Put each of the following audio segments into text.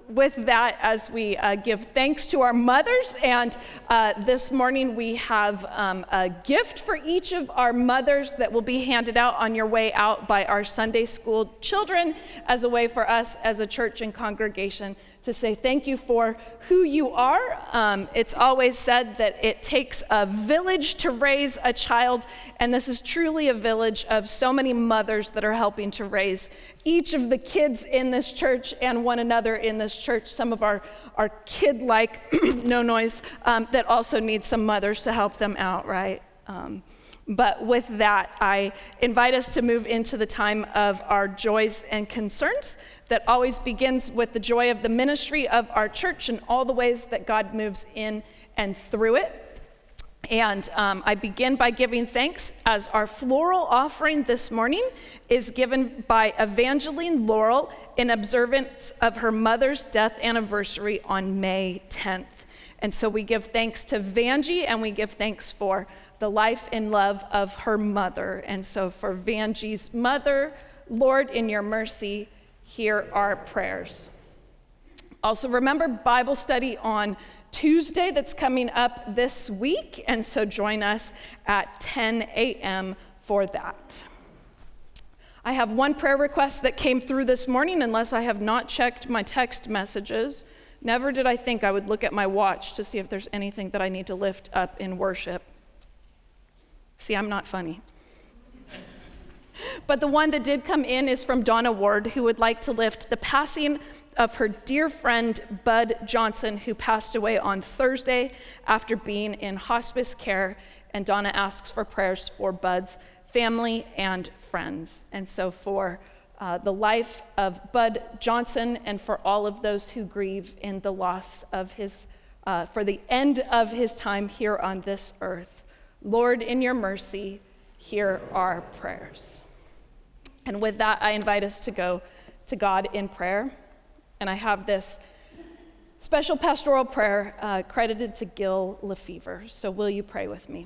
with that, as we give thanks to our mothers, and this morning we have a gift for each of our mothers that will be handed out on your way out by our Sunday school children as a way for us as a church and congregation to say thank you for who you are. It's always said that it takes a village to raise a child, and this is truly a village of so many mothers that are helping to raise each of the kids in this church and one another in this church. Some of our kid-like, no noise, that also need some mothers to help them out, right? But with that, I invite us to move into the time of our joys and concerns that always begins with the joy of the ministry of our church and all the ways that God moves in and through it. And I begin by giving thanks as our floral offering this morning is given by Evangeline Laurel in observance of her mother's death anniversary on May 10th. And so we give thanks to Vanjie, and we give thanks for the life and love of her mother. And so for Vanjie's mother, Lord, in your mercy, hear our prayers. Also remember Bible study on Tuesday that's coming up this week, and so join us at 10 a.m. for that. I have one prayer request that came through this morning, unless I have not checked my text messages. Never did I think I would look at my watch to see if there's anything that I need to lift up in worship. See, I'm not funny. But the one that did come in is from Donna Ward, who would like to lift the passing of her dear friend, Bud Johnson, who passed away on Thursday after being in hospice care. And Donna asks for prayers for Bud's family and friends. And so for the life of Bud Johnson and for all of those who grieve in the loss of his, for the end of his time here on this earth, Lord, in your mercy, hear our prayers. And with that, I invite us to go to God in prayer. And I have this special pastoral prayer credited to Gil Lefevre. So will you pray with me?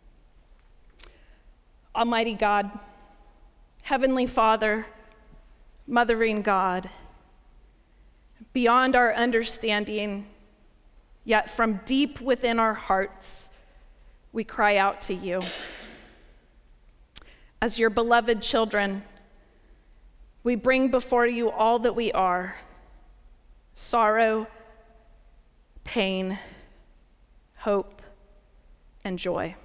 Almighty God, Heavenly Father, mothering God, beyond our understanding, yet from deep within our hearts, we cry out to you. As your beloved children, we bring before you all that we are: sorrow, pain, hope, and joy.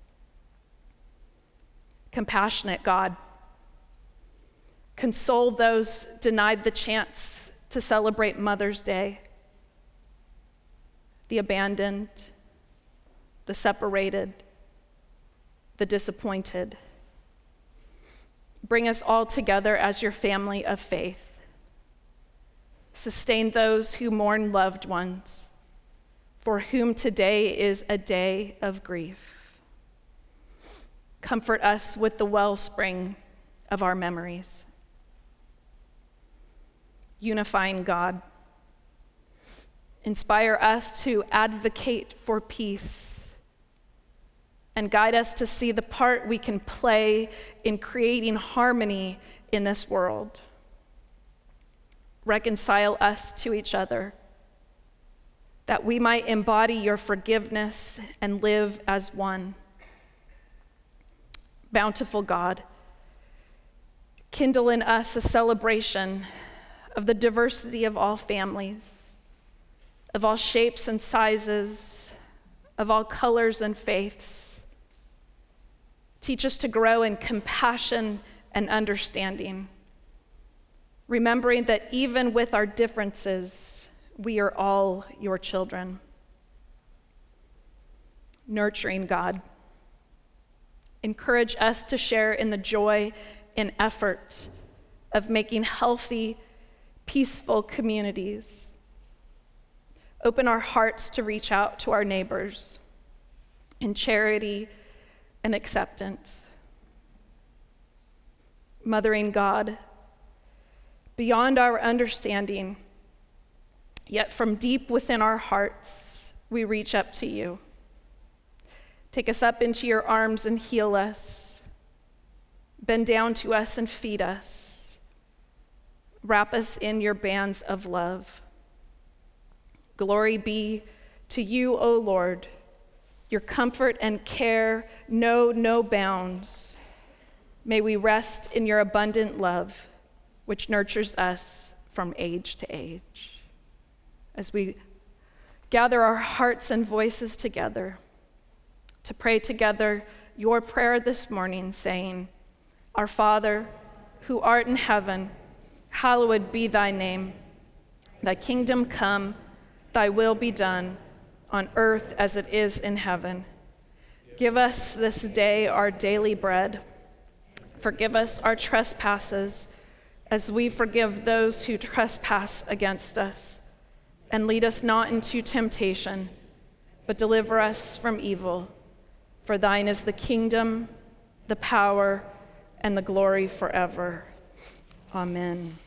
Compassionate God, console those denied the chance to celebrate Mother's Day, the abandoned, the separated, the disappointed. Bring us all together as your family of faith. Sustain those who mourn loved ones, for whom today is a day of grief. Comfort us with the wellspring of our memories. Unifying God, inspire us to advocate for peace and guide us to see the part we can play in creating harmony in this world. Reconcile us to each other, that we might embody your forgiveness and live as one. Bountiful God, kindle in us a celebration of the diversity of all families, of all shapes and sizes, of all colors and faiths. Teach us to grow in compassion and understanding, remembering that even with our differences, we are all your children. Nurturing God, encourage us to share in the joy and effort of making healthy, peaceful communities. Open our hearts to reach out to our neighbors in charity and acceptance. Mothering God, beyond our understanding, yet from deep within our hearts, we reach up to you. Take us up into your arms and heal us. Bend down to us and feed us. Wrap us in your bands of love. Glory be to you, O Lord. Your comfort and care know no bounds. May we rest in your abundant love, which nurtures us from age to age. As we gather our hearts and voices together to pray together your prayer this morning, saying, Our Father, who art in heaven, hallowed be thy name. Thy kingdom come, thy will be done, on earth as it is in heaven. Give us this day our daily bread. Forgive us our trespasses, as we forgive those who trespass against us. And lead us not into temptation, but deliver us from evil. For thine is the kingdom, the power, and the glory forever. Amen.